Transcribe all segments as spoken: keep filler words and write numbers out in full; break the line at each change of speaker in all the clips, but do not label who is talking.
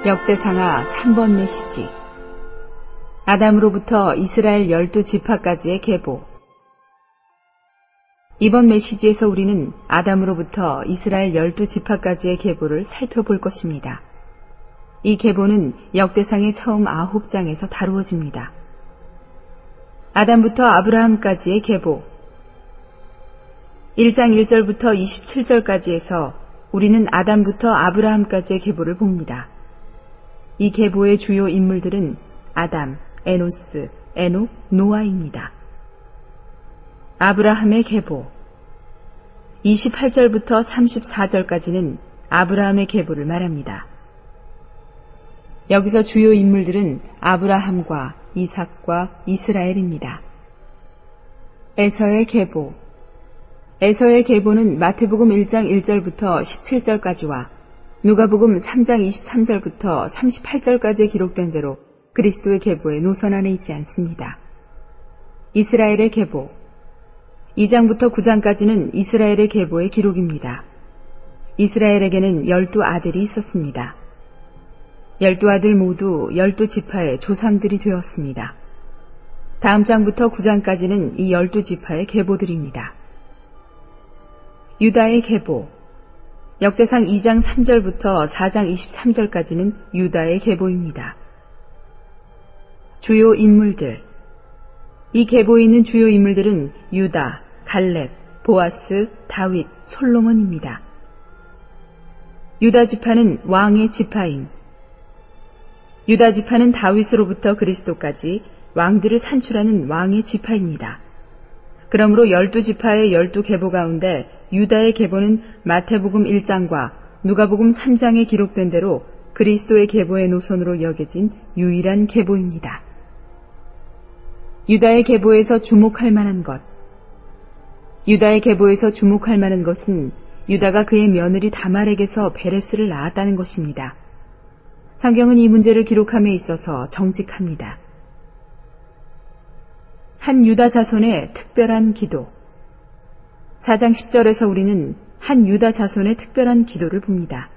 역대상하 삼 번 메시지. 아담으로부터 이스라엘 열두 지파까지의 계보. 이번 메시지에서 우리는 아담으로부터 이스라엘 열두 지파까지의 계보를 살펴볼 것입니다. 이 계보는 역대상의 처음 아홉 장에서 다루어집니다. 아담부터 아브라함까지의 계보. 일 장 일 절부터 이십칠 절까지에서 우리는 아담부터 아브라함까지의 계보를 봅니다. 이 계보의 주요 인물들은 아담, 에노스, 에녹, 노아입니다. 아브라함의 계보. 이십팔 절부터 삼십사 절까지는 아브라함의 계보를 말합니다. 여기서 주요 인물들은 아브라함과 이삭과 이스라엘입니다. 에서의 계보. 에서의 계보는 마태복음 일 장 일 절부터 십칠 절까지와 누가복음 삼 장 이십삼 절부터 삼십팔 절까지 기록된 대로 그리스도의 계보의 노선 안에 있지 않습니다. 이스라엘의 계보. 이 장부터 구 장까지는 이스라엘의 계보의 기록입니다. 이스라엘에게는 열두 아들이 있었습니다. 열두 아들 모두 열두 지파의 조상들이 되었습니다. 다음 장부터 구 장까지는 이 열두 지파의 계보들입니다. 유다의 계보. 역대상 이 장 삼 절부터 사 장 이십삼 절까지는 유다의 계보입니다. 주요 인물들. 이 계보에 있는 주요 인물들은 유다, 갈렙, 보아스, 다윗, 솔로몬입니다. 유다 지파는 왕의 지파인. 유다 지파는 다윗으로부터 그리스도까지 왕들을 산출하는 왕의 지파입니다. 그러므로 열두 지파의 열두 계보 가운데 유다의 계보는 마태복음 일 장과 누가복음 삼 장에 기록된 대로 그리스도의 계보의 노선으로 여겨진 유일한 계보입니다. 유다의 계보에서 주목할 만한 것. 유다의 계보에서 주목할 만한 것은 유다가 그의 며느리 다말에게서 베레스를 낳았다는 것입니다. 성경은 이 문제를 기록함에 있어서 정직합니다. 한 유다 자손의 특별한 기도. 사 장 십 절에서 우리는 한 유다 자손의 특별한 기도를 봅니다.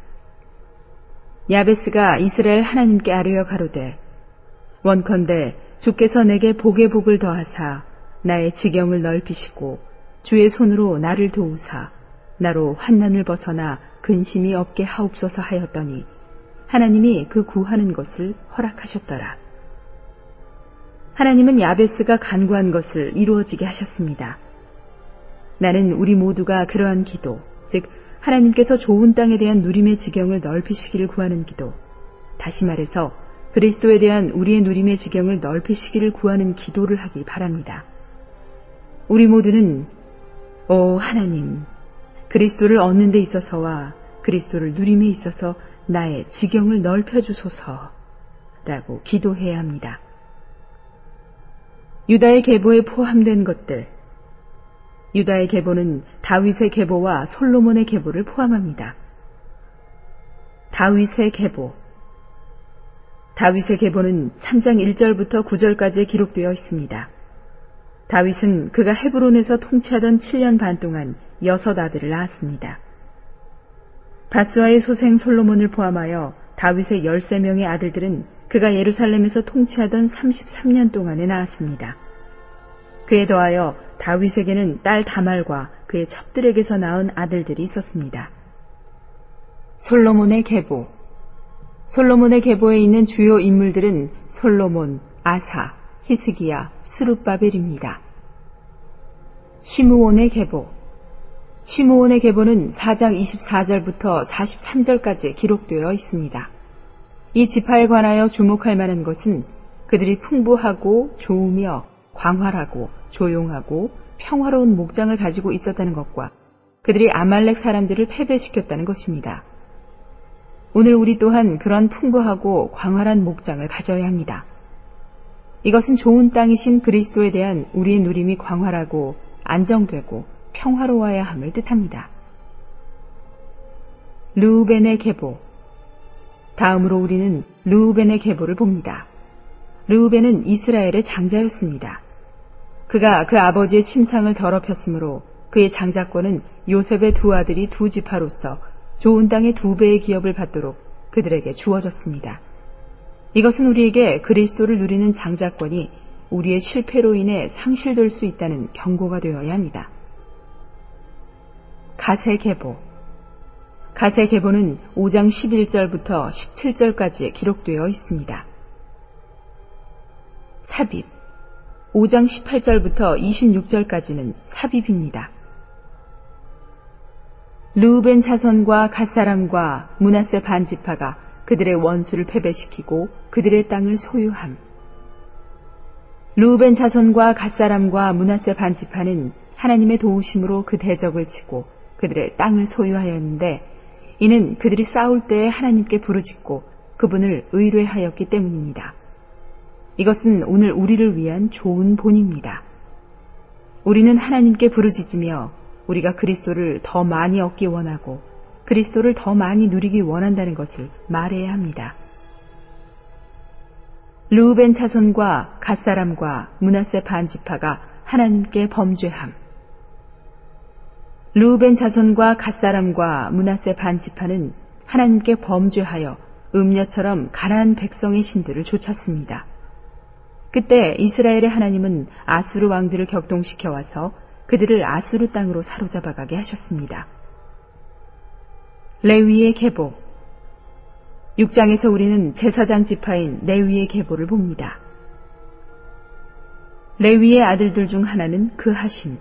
야베스가 이스라엘 하나님께 아뢰어 가로되 원컨대 주께서 내게 복의 복을 더하사 나의 지경을 넓히시고 주의 손으로 나를 도우사 나로 환난을 벗어나 근심이 없게 하옵소서 하였더니 하나님이 그 구하는 것을 허락하셨더라. 하나님은 야베스가 간구한 것을 이루어지게 하셨습니다. 나는 우리 모두가 그러한 기도, 즉 하나님께서 좋은 땅에 대한 누림의 지경을 넓히시기를 구하는 기도, 다시 말해서 그리스도에 대한 우리의 누림의 지경을 넓히시기를 구하는 기도를 하기 바랍니다. 우리 모두는 오 하나님, 그리스도를 얻는 데 있어서와 그리스도를 누림에 있어서 나의 지경을 넓혀주소서 라고 기도해야 합니다. 유다의 계보에 포함된 것들. 유다의 계보는 다윗의 계보와 솔로몬의 계보를 포함합니다. 다윗의 계보. 다윗의 계보는 삼 장 일 절부터 구 절까지 기록되어 있습니다. 다윗은 그가 헤브론에서 통치하던 칠 년 반 동안 여섯 아들을 낳았습니다. 바스와의 소생 솔로몬을 포함하여 다윗의 열세 명의 아들들은 그가 예루살렘에서 통치하던 삼십삼 년 동안에 낳았습니다. 그에 더하여 다윗에게는 딸 다말과 그의 첩들에게서 낳은 아들들이 있었습니다. 솔로몬의 계보. 솔로몬의 계보에 있는 주요 인물들은 솔로몬, 아사, 히스기야, 스룹바벨입니다. 시므온의 계보. 시므온의 계보는 사 장 이십사 절부터 사십삼 절까지 기록되어 있습니다. 이 지파에 관하여 주목할 만한 것은 그들이 풍부하고 좋으며 광활하고 조용하고 평화로운 목장을 가지고 있었다는 것과 그들이 아말렉 사람들을 패배시켰다는 것입니다. 오늘 우리 또한 그런 풍부하고 광활한 목장을 가져야 합니다. 이것은 좋은 땅이신 그리스도에 대한 우리의 누림이 광활하고 안정되고 평화로워야 함을 뜻합니다. 르우벤의 계보. 다음으로 우리는 르우벤의 계보를 봅니다. 르우벤은 이스라엘의 장자였습니다. 그가 그 아버지의 침상을 더럽혔으므로 그의 장자권은 요셉의 두 아들이 두 지파로서 좋은 땅의 두 배의 기업을 받도록 그들에게 주어졌습니다. 이것은 우리에게 그리스도를 누리는 장자권이 우리의 실패로 인해 상실될 수 있다는 경고가 되어야 합니다. 가세계보. 가세계보는 오 장 십일 절부터 십칠 절까지 기록되어 있습니다. 삽입. 오 장 십팔 절부터 이십육 절까지는 삽입입니다. 르우벤 자손과 갓사람과 므낫세 반지파가 그들의 원수를 패배시키고 그들의 땅을 소유함. 르우벤 자손과 갓사람과 므낫세 반지파는 하나님의 도우심으로 그 대적을 치고 그들의 땅을 소유하였는데 이는 그들이 싸울 때에 하나님께 부르짖고 그분을 의뢰하였기 때문입니다. 이것은 오늘 우리를 위한 좋은 본입니다. 우리는 하나님께 부르짖으며 우리가 그리스도를 더 많이 얻기 원하고 그리스도를 더 많이 누리기 원한다는 것을 말해야 합니다. 르우벤 자손과 갓사람과 므낫세 반지파가 하나님께 범죄함. 르우벤 자손과 갓사람과 므낫세 반지파는 하나님께 범죄하여 음녀처럼 가나안 백성의 신들을 좇았습니다. 그때 이스라엘의 하나님은 아수르 왕들을 격동시켜 와서 그들을 아수르 땅으로 사로잡아가게 하셨습니다. 레위의 계보. 육 장에서 우리는 제사장 지파인 레위의 계보를 봅니다. 레위의 아들들 중 하나는 그하심.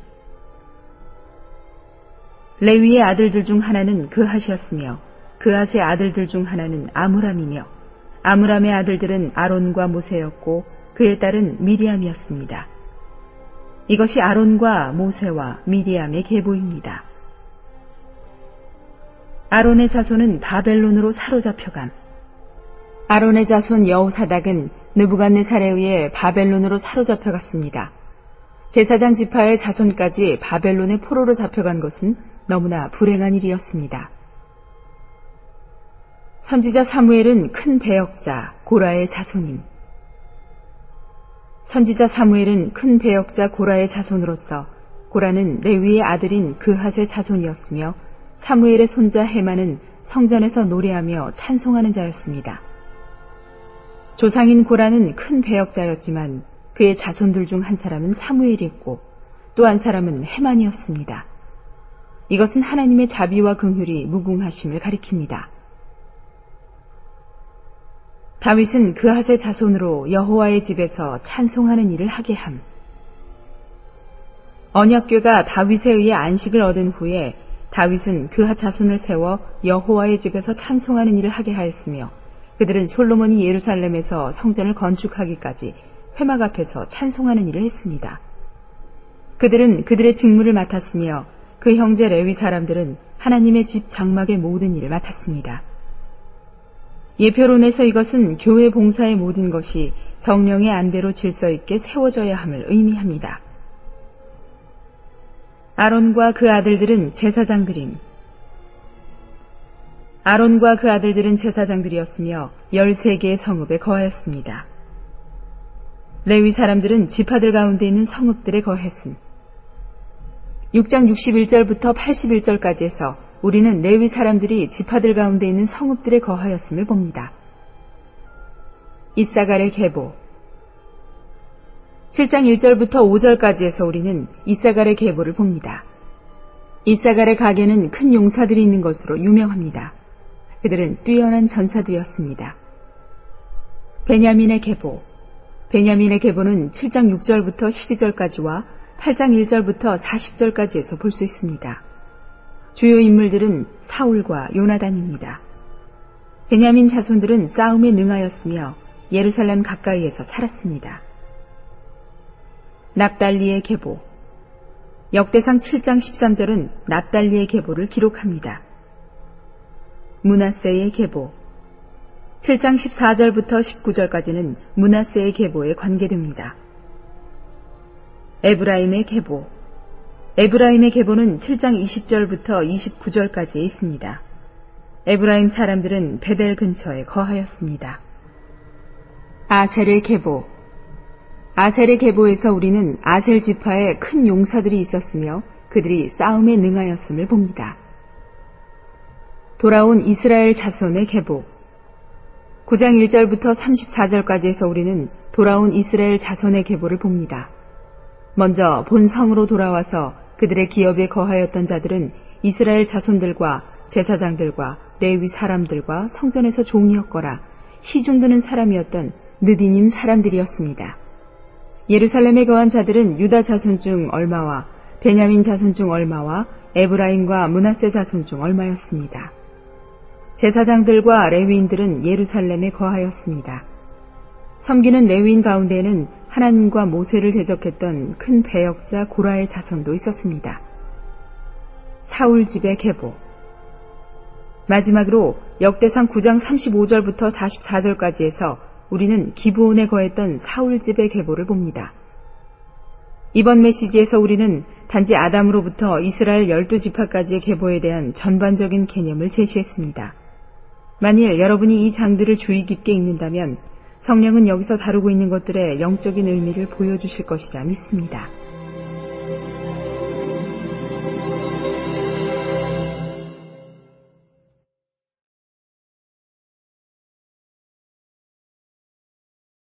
레위의 아들들 중 하나는 그하시였으며 그하스의 아들들 중 하나는 아므람이며 아므람의 아들들은 아론과 모세였고 그의 딸은 미리암이었습니다. 이것이 아론과 모세와 미리암의 계보입니다. 아론의 자손은 바벨론으로 사로잡혀감. 아론의 자손 여호사닥은 느부갓네살에 의해 바벨론으로 사로잡혀갔습니다. 제사장 지파의 자손까지 바벨론의 포로로 잡혀간 것은 너무나 불행한 일이었습니다. 선지자 사무엘은 큰 배역자 고라의 자손임. 선지자 사무엘은 큰 배역자 고라의 자손으로서 고라는 레위의 아들인 그핫의 자손이었으며 사무엘의 손자 헤만은 성전에서 노래하며 찬송하는 자였습니다. 조상인 고라는 큰 배역자였지만 그의 자손들 중 한 사람은 사무엘이었고 또 한 사람은 헤만이었습니다. 이것은 하나님의 자비와 긍휼이 무궁하심을 가리킵니다. 다윗은 그핫의 자손으로 여호와의 집에서 찬송하는 일을 하게 함. 언약궤가 다윗에 의해 안식을 얻은 후에 다윗은 그핫 자손을 세워 여호와의 집에서 찬송하는 일을 하게 하였으며 그들은 솔로몬이 예루살렘에서 성전을 건축하기까지 회막 앞에서 찬송하는 일을 했습니다. 그들은 그들의 직무를 맡았으며 그 형제 레위 사람들은 하나님의 집 장막의 모든 일을 맡았습니다. 예표론에서 이것은 교회 봉사의 모든 것이 성령의 안배로 질서 있게 세워져야 함을 의미합니다. 아론과 그 아들들은 제사장들임. 아론과 그 아들들은 제사장들이었으며 열세 개의 성읍에 거하였습니다. 레위 사람들은 지파들 가운데 있는 성읍들에 거했음. 육 장 육십일 절부터 팔십일 절까지 해서 우리는 레위 사람들이 지파들 가운데 있는 성읍들에 거하였음을 봅니다. 이사갈의 계보. 칠 장 일 절부터 오 절까지 해서 우리는 이사갈의 계보를 봅니다. 이사갈의 가계는 큰 용사들이 있는 것으로 유명합니다. 그들은 뛰어난 전사들이었습니다. 베냐민의 계보. 베냐민의 계보는 칠 장 육 절부터 십이 절까지와 팔 장 일 절부터 사십 절까지에서 볼 수 있습니다. 주요 인물들은 사울과 요나단입니다. 베냐민 자손들은 싸움에 능하였으며 예루살렘 가까이에서 살았습니다. 납달리의 계보. 역대상 칠 장 십삼 절은 납달리의 계보를 기록합니다. 므낫세의 계보. 칠 장 십사 절부터 십구 절까지는 므낫세의 계보에 관계됩니다. 에브라임의 계보. 에브라임의 계보는 칠 장 이십 절부터 이십구 절까지에 있습니다. 에브라임 사람들은 베델 근처에 거하였습니다. 아셀의 계보. 아셀의 계보에서 우리는 아셀 지파에 큰 용사들이 있었으며 그들이 싸움에 능하였음을 봅니다. 돌아온 이스라엘 자손의 계보. 구 장 일 절부터 삼십사 절까지에서 우리는 돌아온 이스라엘 자손의 계보를 봅니다. 먼저 본 성으로 돌아와서 그들의 기업에 거하였던 자들은 이스라엘 자손들과 제사장들과 레위 사람들과 성전에서 종이었거라 시중 드는 사람이었던 느디님 사람들이었습니다. 예루살렘에 거한 자들은 유다 자손 중 얼마와 베냐민 자손 중 얼마와 에브라임과 므낫세 자손 중 얼마였습니다. 제사장들과 레위인들은 예루살렘에 거하였습니다. 섬기는 레위인 가운데에는 하나님과 모세를 대적했던 큰 배역자 고라의 자손도 있었습니다. 사울 집의 계보. 마지막으로 역대상 구 장 삼십오 절부터 사십사 절까지에서 우리는 기브온에 거했던 사울 집의 계보를 봅니다. 이번 메시지에서 우리는 단지 아담으로부터 이스라엘 열두 지파까지의 계보에 대한 전반적인 개념을 제시했습니다. 만일 여러분이 이 장들을 주의 깊게 읽는다면 성령은 여기서 다루고 있는 것들의 영적인 의미를 보여주실 것이라 믿습니다.